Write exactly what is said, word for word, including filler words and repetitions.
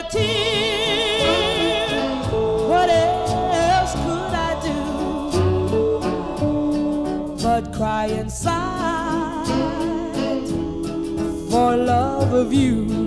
tear. What else could I do but cry inside for love of you?